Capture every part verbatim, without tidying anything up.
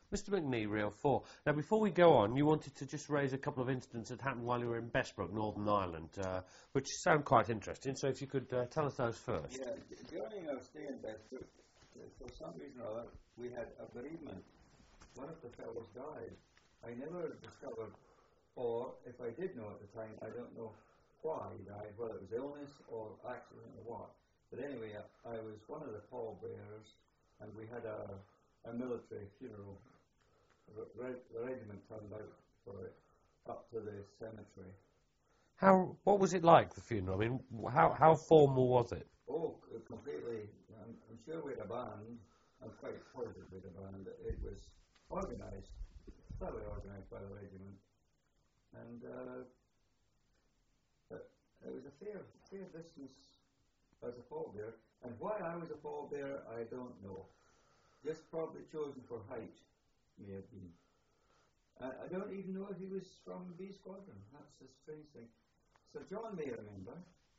Mister McNee, Reel four. Now, before we go on, you wanted to just raise a couple of incidents that happened while you were in Bessbrook, Northern Ireland, uh, which sound quite interesting. So if you could uh, tell us those first. Yeah, during our stay in Bessbrook, uh, for some reason or other, we had a bereavement. One of the fellows died. I never discovered, or if I did know at the time, I don't know why he died, whether it was illness or accident or what. But anyway, I, I was one of the pallbearers, and we had a, a military funeral. The, re- the regiment turned out for it up to the cemetery. How? What was it like, the funeral? I mean, how how formal was it? Oh, c- completely. I'm, I'm sure we had a band. I'm quite positive we had a band. It was organised, thoroughly organised by the regiment, and uh, but it was a fair fair distance as a pallbearer. And why I was a pallbearer, I don't know. Just probably chosen for height, may have been. Uh, I don't even know if he was from B Squadron. That's the strange thing. Sir John may remember.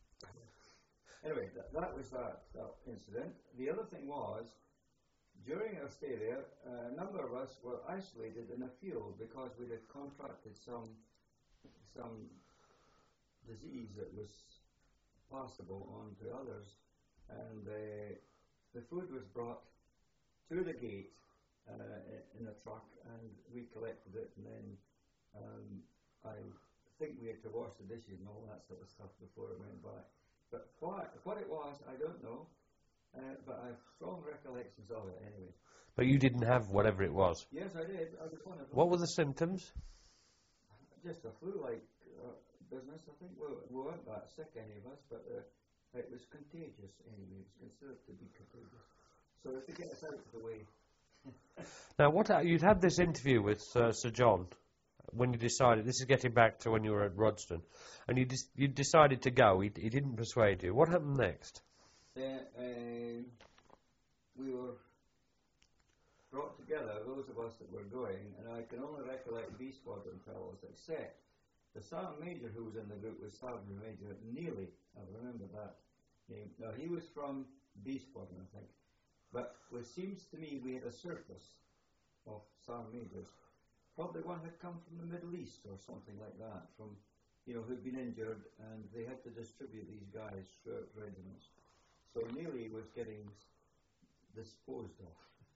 Anyway, th- that was that, that incident. The other thing was, during our stay there, uh, a number of us were isolated in a field because we had contracted some some disease that was possible on to others, and uh, the food was brought to the gate uh, in a truck, and we collected it, and then um, I think we had to wash the dishes and all that sort of stuff before it went by. But what, what it was, I don't know, uh, but I have strong recollections of it anyway. But you didn't have whatever it was. Yes, I did. I was one of them. What were the symptoms? Just a flu-like uh, business, I think. We, we weren't that sick, any of us, but uh, it was contagious anyway. It was considered to be contagious. So to get us out of the way. Now, what uh, you'd had this interview with uh, Sir John when you decided, this is getting back to when you were at Rodston, and you dis- you decided to go. He, he didn't persuade you. What happened next? Then uh, we were brought together, those of us that were going, and I can only recollect B Squadron fellows, except the Sergeant Major who was in the group was Sergeant Major Neely. I remember that name. Now, he was from B Squadron, I think. But it seems to me we had a surplus of Sergeant Majors. Probably one had come from the Middle East or something like that, from, you know, who'd been injured, and they had to distribute these guys throughout regiments. So Neely was getting disposed of.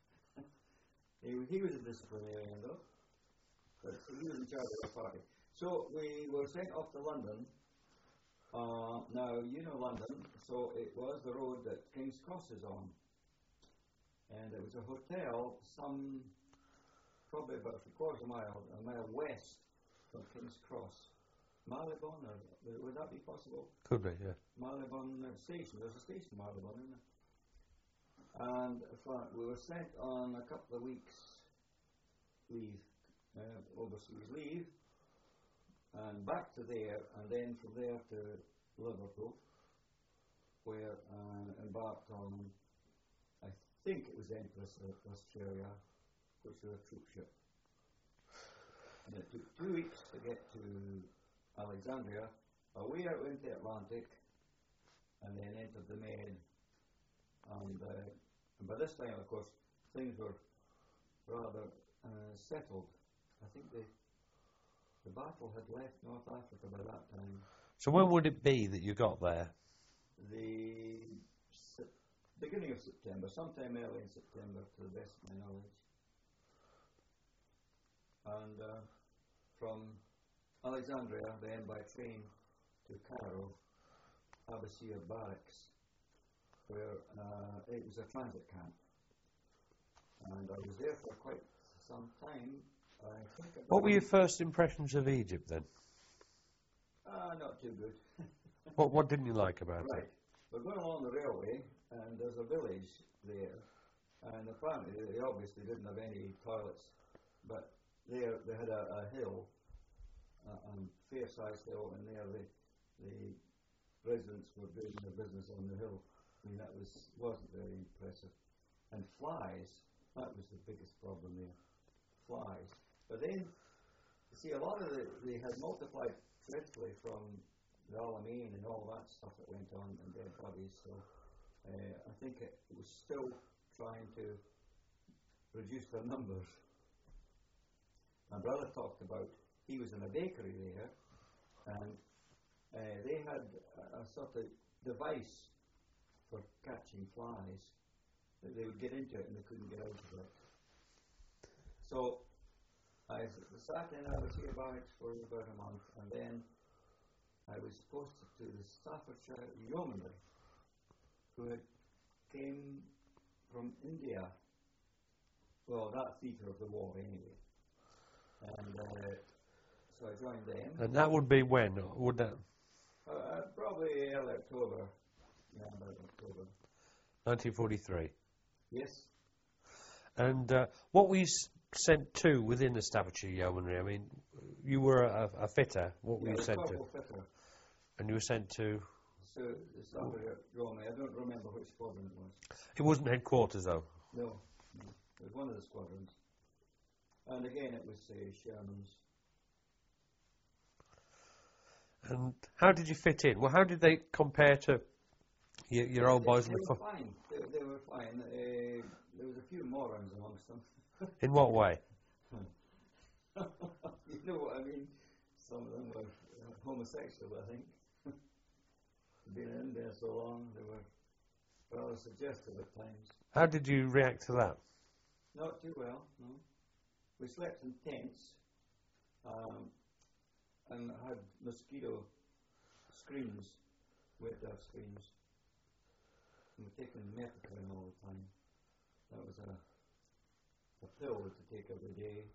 he, he was a disciplinarian, though, but he was in charge of the party. So we were sent off to London. Uh, now, you know London, so it was the road that King's Cross is on. And it was a hotel, some probably about three quarters of a mile, a mile west from King's Cross. Marylebone, or would that be possible? Could be, yeah. Marylebone uh, Station. There's a station in Marylebone, isn't there? And uh, we were sent on a couple of weeks' leave, uh, overseas leave, and back to there, and then from there to Liverpool, where uh, embarked on, I think it was Empress of Australia, which was a troop ship. And it took two weeks to get to Alexandria, away out into the Atlantic, and then entered the Med. And, uh, and by this time, of course, things were rather uh, settled. I think the the battle had left North Africa by that time. So when would it be that you got there? The se- beginning of September, sometime early in September, to the best of my knowledge. And uh, from Alexandria, then by train to Cairo, Abbasia Barracks, where uh, it was a transit camp. And I was there for quite some time. I think What were your first impressions of Egypt then? Uh, not too good. What what didn't you like about Right. it? We're going along the railway, and there's a village there, and apparently they obviously didn't have any toilets, but there they had a, a hill, a, a fair-sized hill, and there the the residents were doing their business on the hill. I mean, that was wasn't very impressive. And flies, that was the biggest problem there. Flies. But then, you see, a lot of the, they had multiplied dreadfully from the Alamein and all that stuff that went on in dead bodies, so uh, I think it, it was still trying to reduce their numbers. my brother talked about, he was in a bakery there, and uh, they had a, a sort of device for catching flies that they would get into it and they couldn't get out of it. So I sat in Aberdeen Barracks for about a month, and then I was posted to the Staffordshire Yeomanry, who had came from India. Well, that theatre of the war, anyway. And uh, so I joined them. And that would be when? Would that? Uh, uh, probably early October. Yeah, about October. nineteen forty-three. Yes. And uh, what were you s- sent to within the Staffordshire Yeomanry? I mean, you were a, a fitter. What were Yeah, you the sent to? corporal fitter. And you were sent to? So the Staffordshire Yeomanry. I don't remember which squadron it was. It wasn't headquarters, though. No, no. It was one of the squadrons. And again, it was uh, Sherman's. And how did you fit in? Well, how did they compare to your, your old They- boys they in the were fu- fine. They, they were fine. Uh, there was a few morons amongst them. In what way? You know what I mean? Some of them were uh, homosexual, I think. Been in there so long, they were rather suggestive at times. How did you react to that? Not too well, no. We slept in tents um, and had mosquito screens, wet dove screens. And we're taking methadone all the time. That was a, a pill to take every day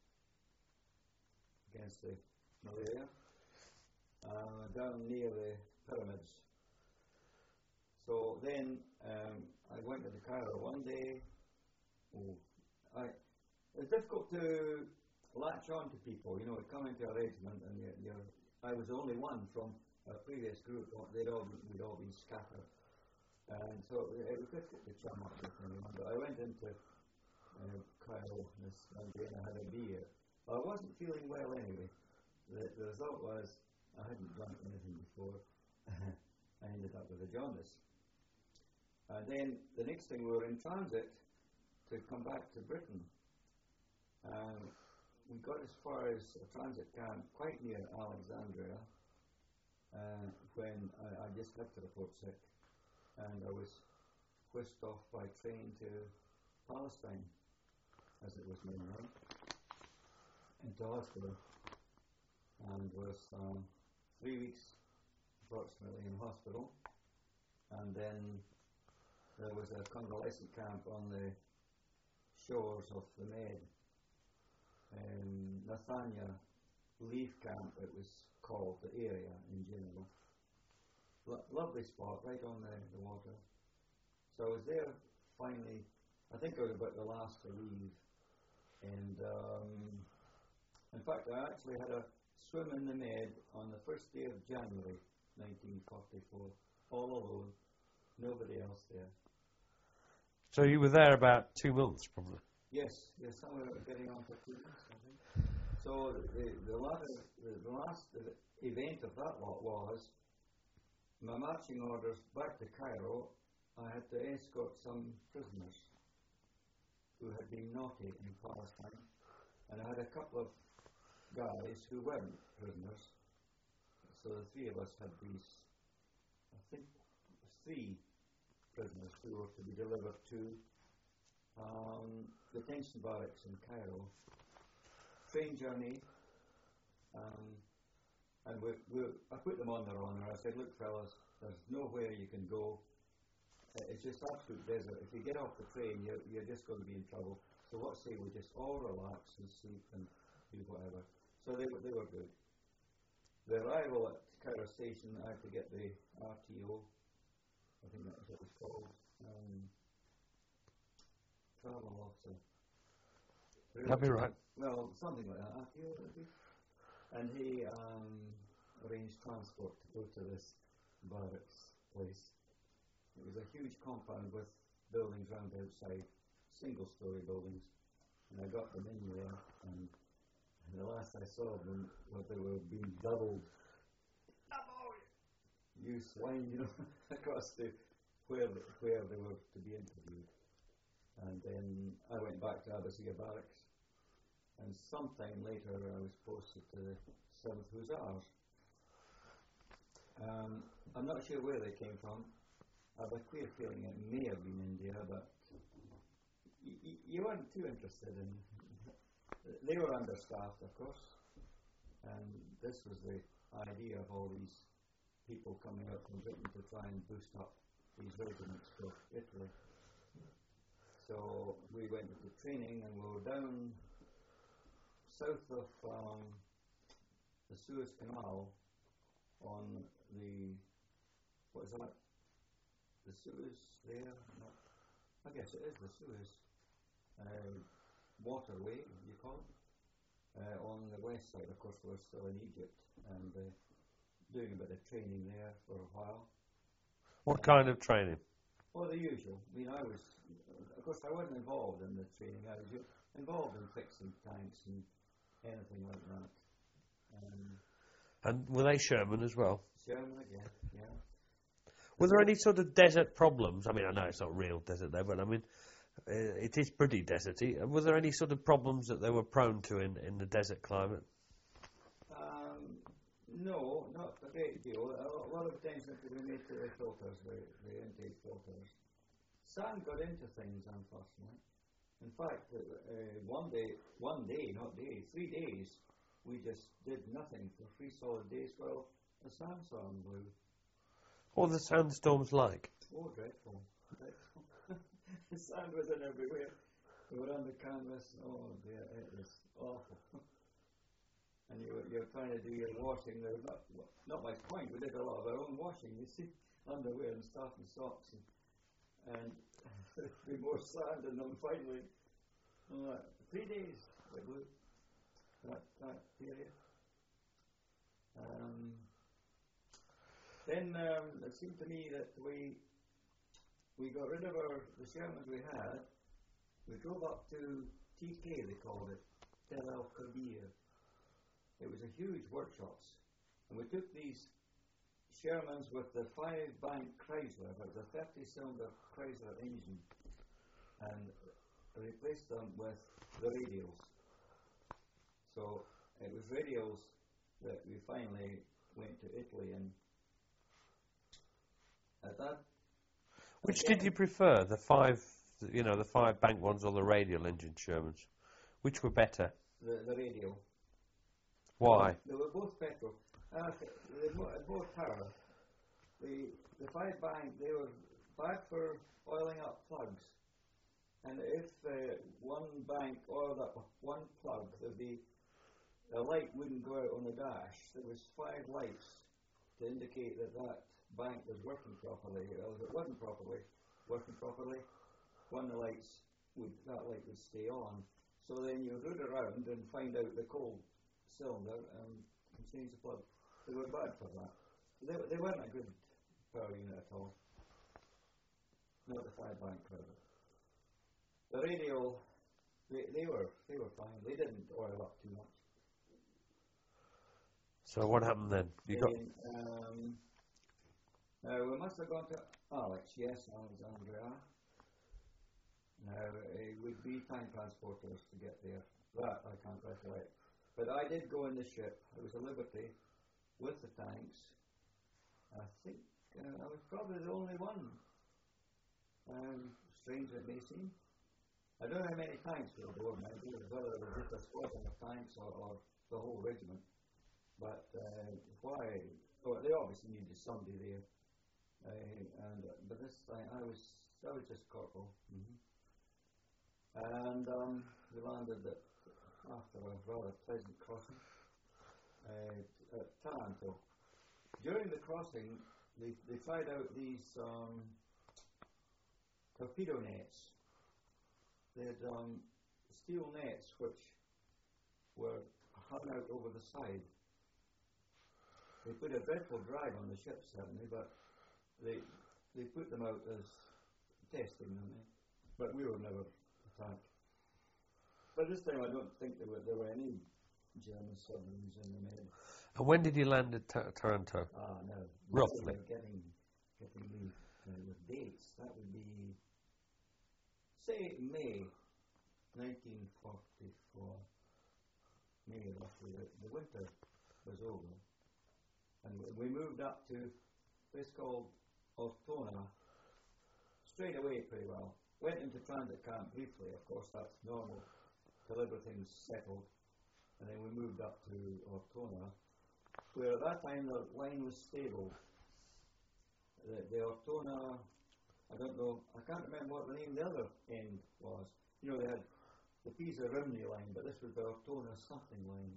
against the malaria. Uh, down near the pyramids. So then um, I went to the Cairo one day. Oh, I, it was difficult to latch on to people. You know, come into a regiment and you're, you're, I was the only one from a previous group. They'd all been, we'd all been scattered, and so it was difficult to chum up with anyone. But I went into uh, Cairo this one day and I had a beer. Well, I wasn't feeling well anyway. The, the result was I hadn't drunk anything before. I ended up with a jaundice. And then the next thing, we were in transit to come back to Britain. Um, we got as far as a transit camp quite near Alexandria uh, when I, I just had to report sick, and I was whisked off by train to Palestine, as it was known then, into hospital, and was um, three weeks approximately in hospital, and then there was a convalescent camp on the shores of the Med, um, Nathania Leaf Camp it was called, the area in general. Lo- lovely spot, right on the, the water. So I was there finally, I think I was about the last to leave, and um, in fact I actually had a swim in the Med on the first day of January nineteen forty-four, all alone, nobody else there. So you were there about two months, probably. Yes, yes, somewhere getting on for two months, I think. So the the, latter, the, the last event of that lot was my marching orders back to Cairo. I had to escort some prisoners who had been naughty in Palestine, and I had a couple of guys who weren't prisoners. So the three of us had these, I think, three prisoners who were to be delivered to um, detention barracks in Cairo. Train journey, um, and we, we, I put them on their honour. I said, look fellas, there's nowhere you can go. Uh, it's just absolute desert. If you get off the train, you're, you're just going to be in trouble. So what say we just all relax and sleep and do whatever. So they, they were good. The arrival at Cairo station, I had to get the R T O, I think that's what it was called, um, travel officer. That'd be right. Well, something like that, R T O would it be? And he um, arranged transport to go to this barracks place. It was a huge compound with buildings round the outside, single-story buildings, and I got them in there, and the last I saw of them, what they were being doubled. You swine, you know, across the where the, where they were to be interviewed. And then I went back to Abbasia Barracks, and sometime later I was posted to the seventh Hussars. Um, I'm not sure where they came from. I have a queer feeling it may have been India, but y- y- you weren't too interested in. They were understaffed, of course, and this was the idea of all these people coming out from Britain to try and boost up these regiments for Italy. So we went into training, and we were down south of um, the Suez Canal on the, what is that? The Suez there? No, I guess it is the Suez uh, waterway, you call it. Uh, on the west side, of course, we were still in Egypt and uh, doing a bit of training there for a while. What uh, kind of training? Well, the usual. I mean, I was, of course, I wasn't involved in the training. I was involved in fixing tanks and anything like that. Um, And were they Sherman as well? Sherman again, yeah. Were there any sort of desert problems? I mean, I know it's not real desert there, but I mean, uh, it is pretty deserty. Were there any sort of problems that they were prone to in, in the desert climate? Um, no, not a great deal. A lot, a lot of times that we made to the filters, the, the intake filters. Sand got into things, unfortunately. In fact, uh, uh, one day, one day, not day, three days, we just did nothing for three solid days while a sandstorm blew. What were the sandstorms like? Oh, dreadful. dreadful. The sand was in everywhere. We were on the canvas. Oh, dear, it was awful. And you were, you were trying to do your washing. There was not, not much point. We did a lot of our own washing, you see, underwear and stuff and socks. And, and we more sand in them finally. Uh, three days it blew, that, that period. Um, then um, it seemed to me that we we got rid of our the Shermans we had. We drove up to T K, they called it, Tel El Kabir. It was a huge workshops, and we took these Shermans with the five-bank Chrysler, it was a thirty-cylinder Chrysler engine, and replaced them with the radials. So it was radials that we finally went to Italy, and at that. Which did you prefer, the five, you know, the five bank ones or the radial engine Shermans? Which were better? The, the radial. Why? They were both petrol. Uh, they had more, more power. The the five bank, they were bad for oiling up plugs. And if uh, one bank oiled up one plug, there'd be a light wouldn't go out on the dash. There was five lights to indicate that that bank was working properly. Or if it wasn't properly working properly, one of the lights would that light would stay on. So then you would root around and find out the cold cylinder and change the plug. They were bad for that. They, they weren't a good power unit at all. Not the five bank credit. The radial, they, they were they were fine. They didn't oil up too much. So what happened then? You got Then, um, now we must have gone to Alex. Yes, Alexandria. Now it would be tank transporters to get there. That I can't recollect. But I did go in the ship. It was a Liberty with the tanks. I think uh, I was probably the only one. Um, strange it may seem. I don't know how many tanks were aboard now, whether it was just a squadron of tanks or, or the whole regiment. But uh, why? Oh, they obviously needed somebody there. Uh, and uh, but this time I was I was just corporal. Mm-hmm. And um, we landed at, after a rather pleasant crossing uh, at Taranto. During the crossing, they, they tried out these um, torpedo nets. They had um, steel nets which were hung out over the side. They put a dreadful drag on the ship, certainly, but they they put them out as testing them. Eh? But we were never attacked. But this time I don't think there were there were any German submarines in the Med. And when did you land at Tar- Taranto? Ah, no. Roughly. Getting getting the uh, with dates. That would be say May nineteen forty-four. May roughly, the, the winter was over. And we, we moved up to a place called Ortona straight away pretty well. Went into transit camp briefly, of course, that's normal, till everything's settled. And then we moved up to Ortona, where at that time the line was stable. The, the Ortona, I don't know, I can't remember what the name of the other end was. You know, they had the Pisa Rimini line, but this was the Ortona something line.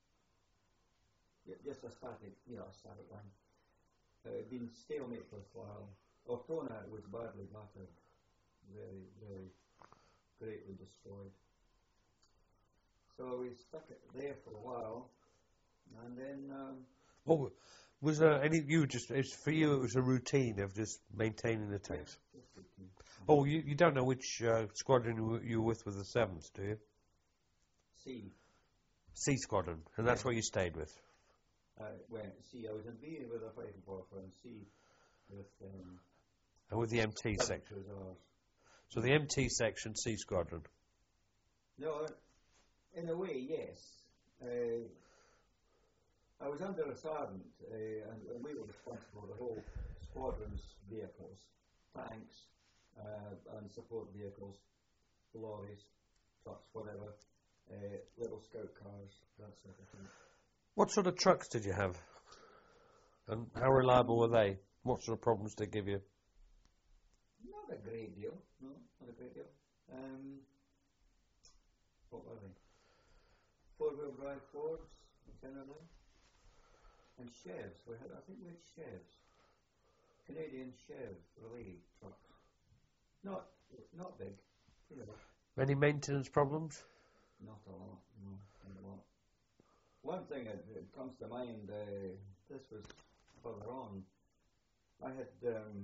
Y- Just a static, you know, a static line. Uh, it had been stalemate for a while. Ortona was badly battered, very, very greatly destroyed. So we stuck it there for a while, and then. Um, Oh, was there any? You just it's for you. It was a routine of just maintaining the tanks. yeah, just routine. Oh, you you don't know which uh, squadron you were, you were with with the seventh, do you? C. C squadron, and that's Yeah. what you stayed with. I went C. I was in B with a fighting corps and C with um, And with the M T section. Hussars. So the M T section, C squadron. No, in a way, yes. Uh, I was under a sergeant, uh, and, and we were responsible for the whole squadron's vehicles, tanks, uh, and support vehicles, lorries, trucks, whatever, uh, little scout cars, that sort of thing. What sort of trucks did you have? And how reliable were they? What sort of problems did they give you? Not a great deal, no, not a great deal. Um, what were they? Four-wheel drive Fords, generally. And Chevs, we had, I think we had Chevs. Canadian Chev relay trucks. Not, not big, you know. Any maintenance problems? Not a lot, no, not a lot. One thing that, that comes to mind, uh, this was further on. I had, um,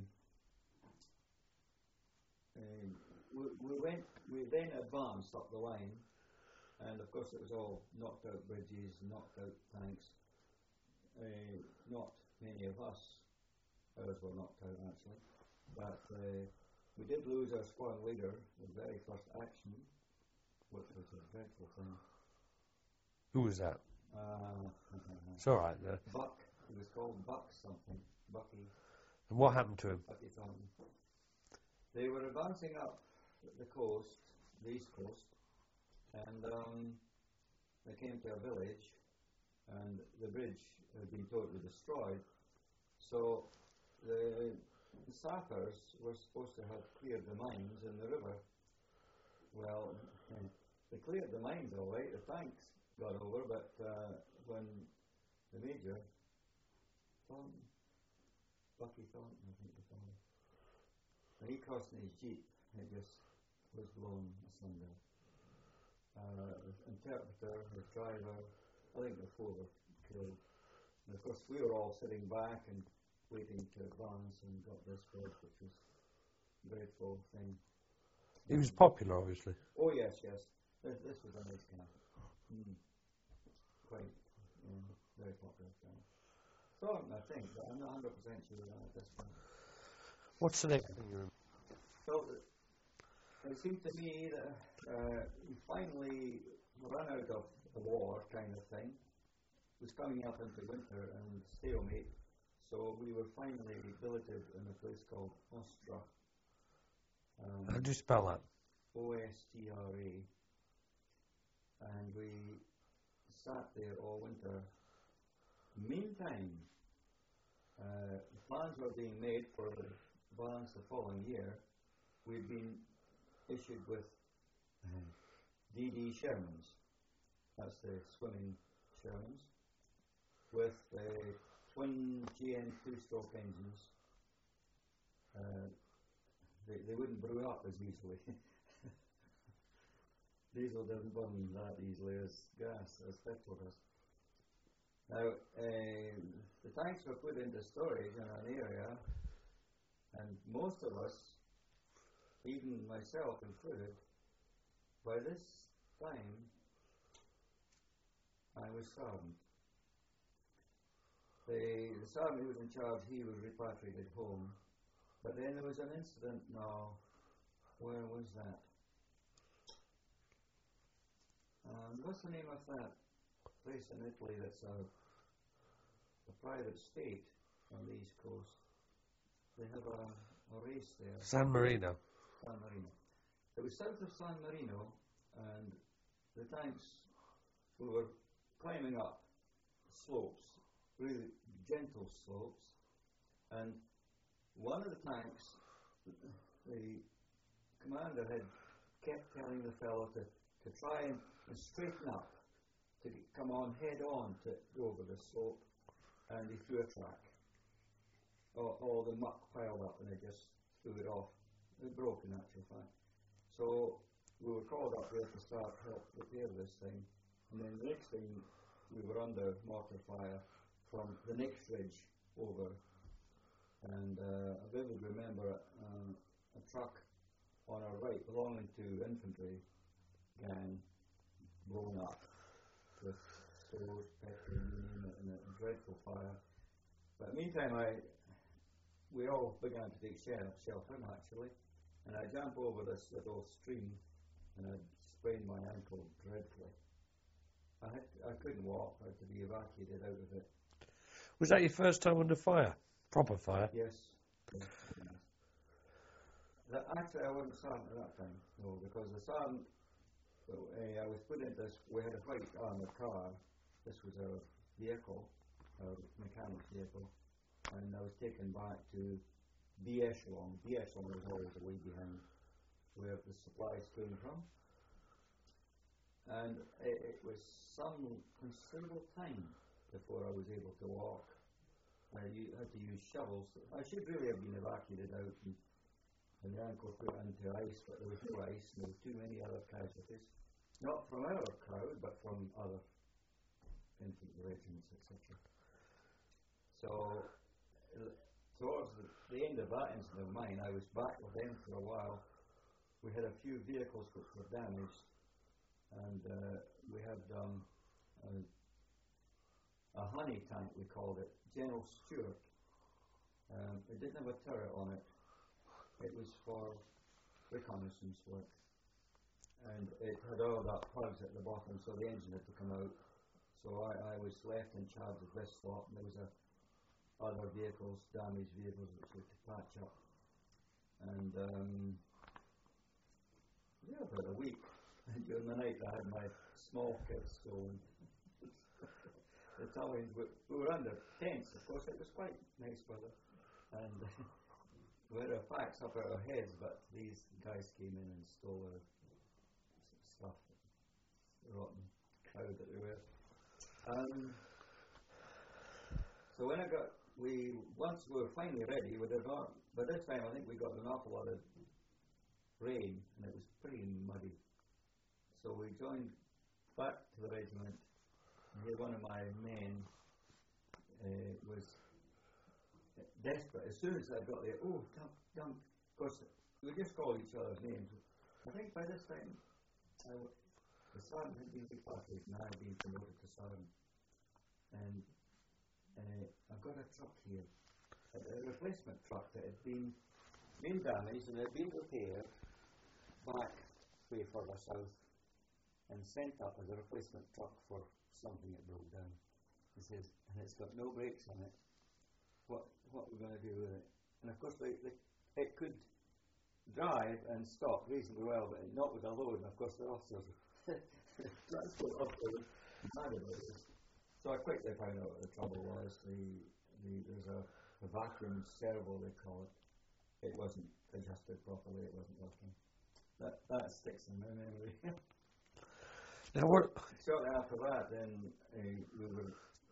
uh, we, we went, we then advanced up the line, and of course it was all knocked out bridges, knocked out tanks. Uh, not many of us, ours were knocked out actually, but uh, we did lose our squad leader, the very first action, which was a dreadful thing. Who was that? Uh, It's all right. Uh, Buck, he was called Buck something, Bucky, and what happened to him? Bucky Thornton. They were advancing up the coast, the east coast, and um, they came to a village, and the bridge had been totally destroyed. So the, the sappers were supposed to have cleared the mines in the river. Well, they cleared the mines all right, the tanks got over, but uh, when the major, Thornton, Bucky Thornton, I think they called him, when he crossed in his jeep, it just was blown asunder. Uh, the interpreter, the driver, I think the four were killed. And of course we were all sitting back and waiting to advance and got this bridge, which was a dreadful thing. He was popular, obviously. Oh yes, yes. This, this was a nice camp. Mm. Quite, yeah, very popular camp. Thornton, I think, but I'm not one hundred percent sure at this point. What's the next thing you remember? So it seemed to me that uh, we finally run out of the war kind of thing. It was coming up into winter and stalemate, so we were finally billeted in a place called Ostra. Um, How do you spell that? O S T R A. And we sat there all winter. Meantime, uh, plans were being made for the advance the following year. We'd been issued with uh, D D Shermans, that's the swimming Shermans, with uh, twin G N two-stroke engines. Uh, they, they wouldn't brew up as easily. Diesel doesn't burn that easily as gas, as petrol does. Now, uh, the tanks were put into storage in an area, and most of us, even myself included, by this time, I was sergeant. The, the sergeant who was in charge, he was repatriated home. But then there was an incident now, where was that? Um, what's the name of that place in Italy that's a, a private state on the east coast. They have a, a race there. San Marino. San Marino. It was south of San Marino, and the tanks, we were climbing up slopes, really gentle slopes, and one of the tanks, the commander had kept telling the fellow to, to try and, and straighten up, to come on head on to go over the slope, and he threw a track. All, all the muck piled up, and they just threw it off. It broke, in actual fact. So we were called up there to start help repair this thing, and then the next thing we were under mortar fire from the next ridge over, and uh, I vividly remember uh, a truck on our right belonging to infantry gang blown up with stores, petrol, and a dreadful fire. But meantime, I we all began to take shelter actually, and I jumped over this little stream, and I sprained my ankle dreadfully. I had to, I couldn't walk. I had to be evacuated out of it. Was that your first time under fire? Proper fire? Yes. yes, yes. That, actually, I wasn't sergeant at that time, no, because the sergeant, uh, I was put into this, we had a white armoured car. This was our vehicle, our mechanic's vehicle, and I was taken back to B Echelon. B Echelon was always away behind where the supplies came from. And it, it was some considerable time before I was able to walk. I u- had to use shovels. I should really have been evacuated out and, and the ankle put into ice, but there was no ice and there were too many other casualties. Not from our crowd, but from other infantry regiments, et cetera. So, uh, towards the, the end of that incident of mine, I was back with them for a while. We had a few vehicles which were damaged, and uh, we had um, a, a honey tank, we called it, General Stewart. Um, it didn't have a turret on it. It was for reconnaissance work. And it had oiled up plugs at the bottom, so the engine had to come out. So I, I was left in charge of this lot, and there was a, other vehicles, damaged vehicles, which we had to patch up. And um, yeah, about a week. And during the night I had my small kit stolen. The Italians were, we were under tents, of course. It was quite nice weather, and uh, we had our packs up at our heads, but these guys came in and stole our s- stuff, the rotten crowd that they were. Um, so when I got, we once we were finally ready, with got, by this time I think we got an awful lot of rain, and it was pretty muddy. So we joined back to the regiment. Here, one of my men uh, was desperate. As soon as I got there, oh, dump, dump. Of course, we just called each other's names. I think by this time, I w- the sergeant had been departed, and I had been promoted to sergeant. And uh, I've got a truck here, a, a replacement truck that had been been damaged and had been repaired back way further south, and sent up as a replacement truck for something that broke down. He says, and it's got no brakes on it. What what we're going to do with it? And of course, they, they, it could drive and stop reasonably well, but not with a load. And of course, the officers, transport officers, mad about this. So I quickly found out what the trouble was. The, the there's a, a vacuum servo, they call it. It wasn't adjusted properly. It wasn't working. That that sticks in my memory. Now what? Shortly after that, then uh, we were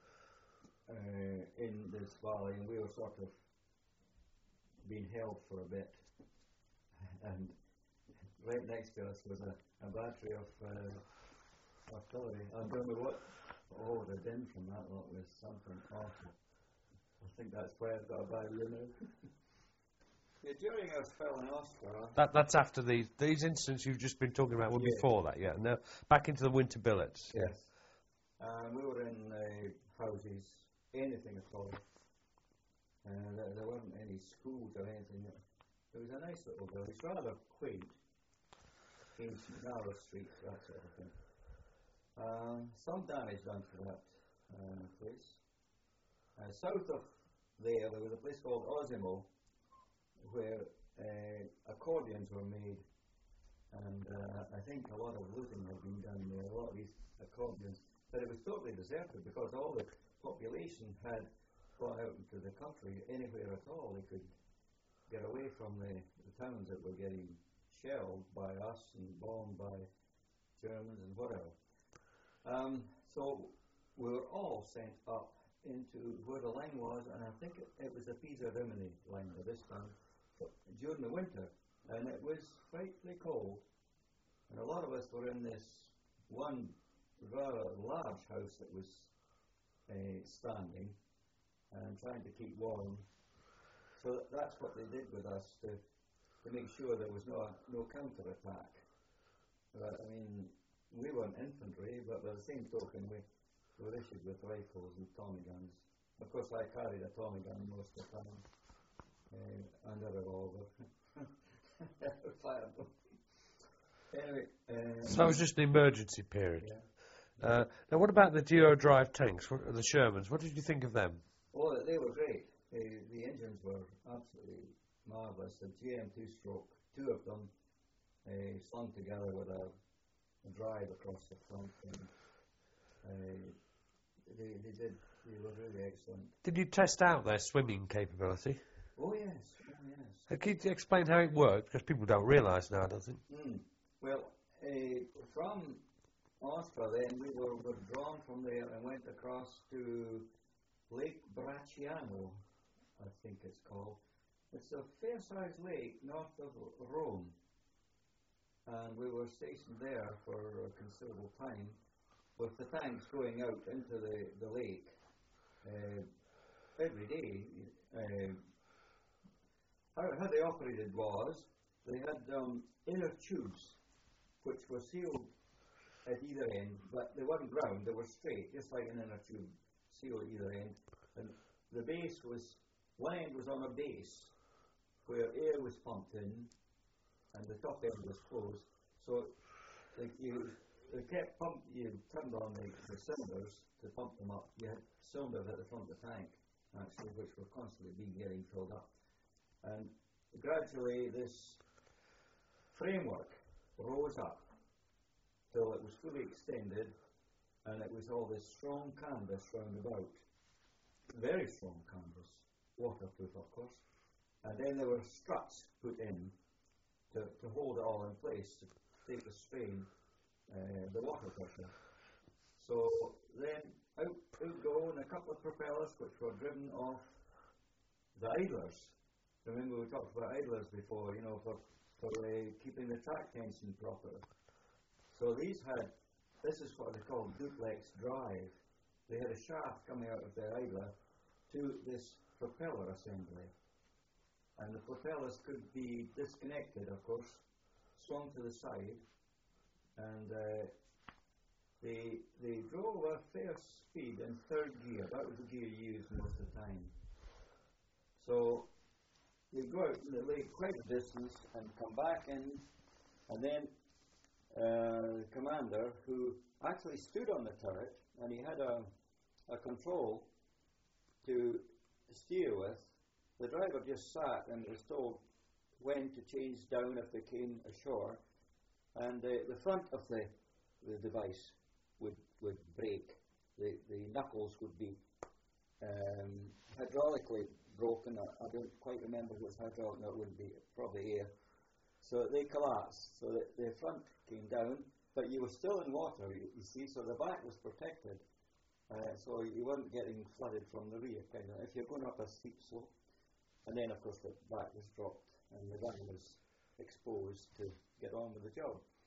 uh, in this valley, and we were sort of being held for a bit. And right next to us was a, a battery of uh, artillery. I don't know what. Oh, the din from that lot was something awful. I think that's why I've got a bad year now. Yeah, during our spell in Austria. That, that's after these these incidents you've just been talking about were Yeah. before that, yeah. Now back into the winter billets. Yes. Um, we were in uh, houses, anything at all. Uh, there, there wasn't any schools or anything. It was a nice little village, rather quaint, ancient, narrow streets, that sort of thing. Uh, some damage done to that uh, place. Uh, south of there, there was a place called Osimo, where uh, accordions were made, and uh, I think a lot of looting had been done there, a lot of these accordions, but it was totally deserted because all the population had gone out into the country. Anywhere at all they could get away from the, the towns that were getting shelled by us and bombed by Germans and whatever. Um, so we were all sent up into where the line was, and I think it, it was the Pisa Rimini line by this time, during the winter, and it was frightfully cold, and a lot of us were in this one rather large house that was uh, standing and trying to keep warm. So that, that's what they did with us to, to make sure there was no no counter-attack. But, I mean, we weren't infantry, but by the same token, we were issued with rifles and Tommy guns. Of course, I carried a Tommy gun most of the time, uh, and a revolver. Fired them. Anyway, um, So it was just an emergency period. yeah. Uh, now, what about the duo drive tanks, what, the Shermans? What did you think of them? Oh, they were great. They, the engines were absolutely marvellous. The G M two-stroke, two of them, uh, slung together with a, a drive across the front. And, uh, they, they did. They were really excellent. Did you test out their swimming capability? Oh yes, oh yes. Uh, Can you explain how it worked? Because people don't realise now, does it? Mm. Well, uh, from Austria then we were withdrawn from there and went across to Lake Bracciano, I think it's called. It's a fair-sized lake north of Rome, and we were stationed there for a considerable time with the tanks going out into the, the lake uh, every day. Uh, how, how they operated was they had um, inner tubes which were sealed at either end, but they weren't round, they were straight, just like an inner tube, sealed at either end. And the base was, one end was on a base where air was pumped in, and the top end was closed. So like you, they kept pump, you turned on the, the cylinders to pump them up. You had cylinders at the front of the tank, actually, which were constantly being getting filled up. And gradually this framework rose up till it was fully extended, and it was all this strong canvas round about, very strong canvas, waterproof of course, and then there were struts put in to, to hold it all in place, to take the strain, uh, the water pressure. So then out, out go and a couple of propellers which were driven off the idlers. Remember we talked about idlers before, you know, for, for uh, keeping the track tension proper. So these had, this is what they call duplex drive. They had a shaft coming out of their idler to this propeller assembly. And the propellers could be disconnected, of course, swung to the side, and uh, they, they drove a fair speed in third gear. That was the gear used most of the time. So they go out in the lake quite a distance and come back in, and then uh, the commander, who actually stood on the turret, and he had a, a control to steer with. The driver just sat and was told when to change down if they came ashore, and uh, the front of the, the device would, would break. The, the knuckles would be um, hydraulically broken. I, I don't quite remember if it was hydraulic, no, it wouldn't be, probably air. So they collapsed, so that the front came down, but you were still in water, you, you see, so the back was protected, uh, so you weren't getting flooded from the rear, kind of, if you're going up a steep slope. And then, of course, the back was dropped, and the gun was exposed to get on with the job.